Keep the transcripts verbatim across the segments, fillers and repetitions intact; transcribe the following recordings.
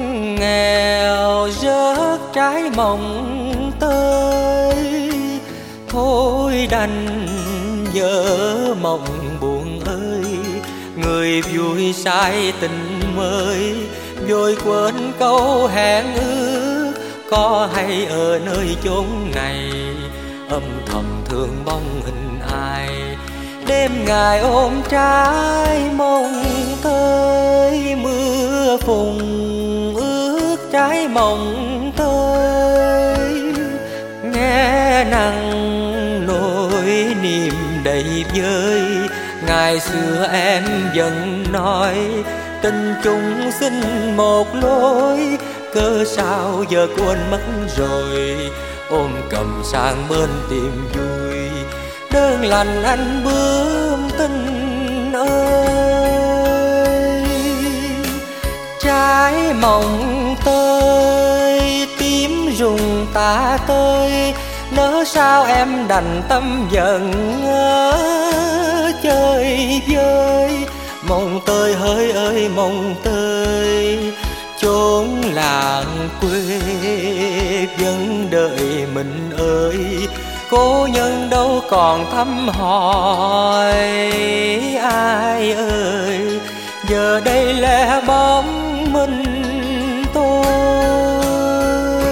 nghèo rớt trái mồng tơi, thôi đành vỡ mộng buồn ơi. Người vui say tình mới, vội quên câu hẹn ước, có hay ở nơi chốn này âm thầm thương bóng hình ai. Đêm ngày ôm trái mong tơi, mưa phùn ướt trái mong tơi. Nghe nặng nỗi niềm đầy vơi, ngày xưa em vẫn nói tình chung xin một lối, cớ sao giờ quên mất rồi, ôm cầm sang bên tìm vui. Đơn lành anh bướm tình ơi, trái mộng tơi tím rụng tả tơi, nỡ sao em đành tâm giận ngỡ chơi vơi. Mộng tơi hỡi ơi mộng tơi, chốn làng quê vẫn đợi mình ơi. Cố nhân đâu còn thăm hỏi ai ơi, giờ đây lẻ bóng mình tôi.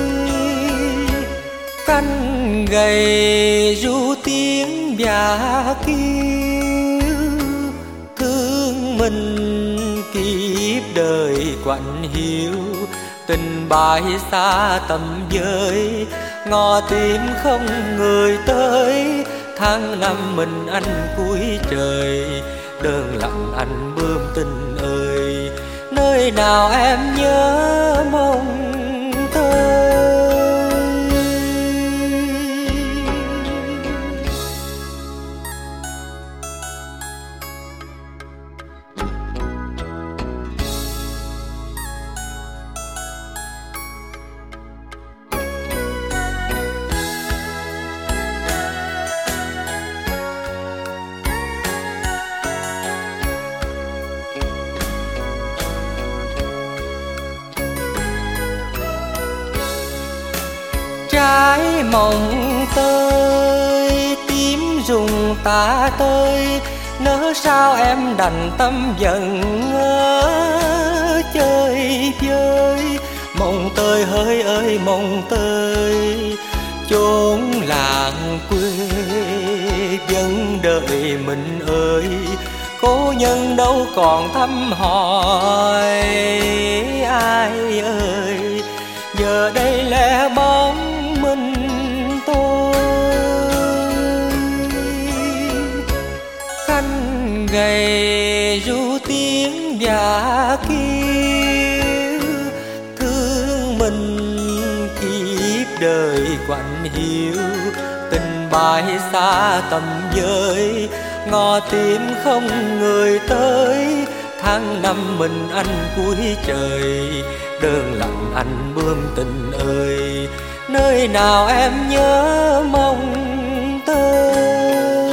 Canh gầy ru tiếng và kêu, thương mình kiếp đời quạnh hiu. Tình bại xa tầm với, ngõ tìm không người tới. Tháng năm mình anh cuối trời, đơn lặng anh bướm tình ơi. Nơi nào em nhớ mong tơi. Trái mộng tơi tím rụng tả tơi, nỡ sao em đành tâm giận ngỡ chơi vơi. Mộng tơi hỡi ơi mộng tơi, chốn làng quê vẫn đợi mình ơi. Cố nhân đâu còn thăm hỏi ai ơi, giờ đây lẻ bóng mình tôi. Khăn gầy ru tiếng và kêu, thương mình kiếp đời quạnh hiu. Tình bại xa tầm với, ngõ tìm không người tới. Tháng năm mình anh cuối trời, đơn lặng anh bướm tình ơi. Nơi nào em nhớ mong tơi.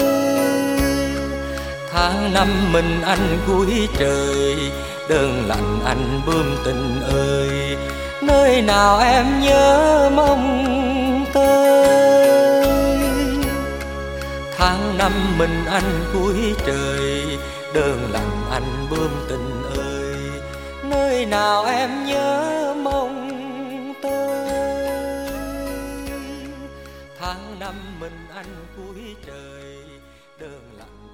Tháng năm mình anh cuối trời, đơn lặng anh bướm tình ơi. Nơi nào em nhớ mong tơi. Tháng năm mình anh cuối trời, đơn lặng anh bướm tình ơi. Nơi nào em nhớ mong tơi. Tháng năm mình anh cuối trời, đơn lặng